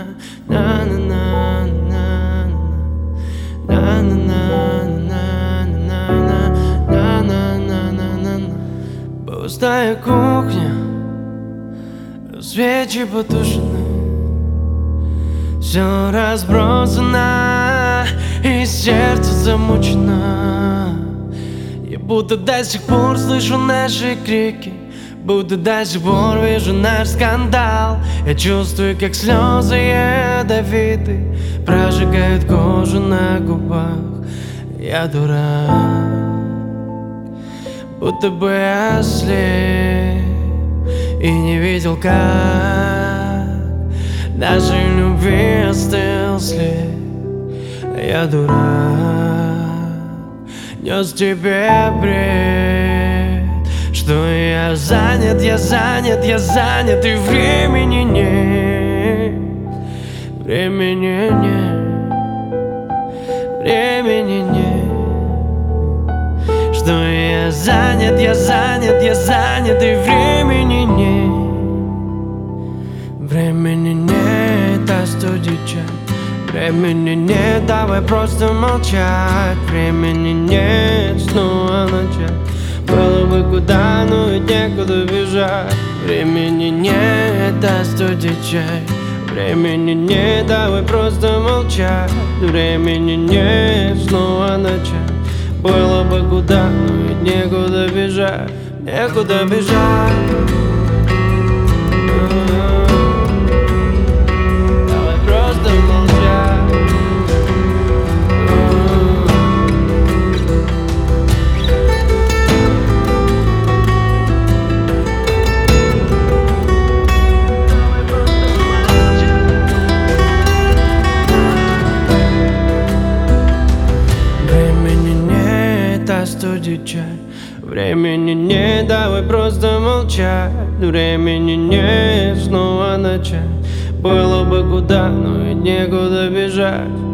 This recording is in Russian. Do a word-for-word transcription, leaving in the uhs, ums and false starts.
Пустая кухня, свечи потушены, все разбросано, и сердце замучено. Я будто до сих пор слышу наши крики, будто до сих пор вижу наш скандал. Я чувствую, как слезы ядовиты прожигают кожу на губах. Я дурак, будто бы я слеп и не видел, как нашей любви остыл след. Я дурак, нес тебе бред, что я занят, я занят, я занят, и времени нет, времени нет, времени нет. Что я занят, я занят, я занят, и времени нет, времени нет, остудить чай. Времени нет, давай просто молчать. Времени нет, снова начать. Было бы куда, но ведь некуда бежать. Времени нет, остудить чай. Времени нет, давай просто молчать. Времени нет, снова начать. Было бы куда, но ведь некуда бежать. Некуда бежать. Давай просто молчать. Времени нет, остудить чай. Времени нет, давай просто молчать. Времени нет, снова начать. Было бы куда, но ведь некуда бежать.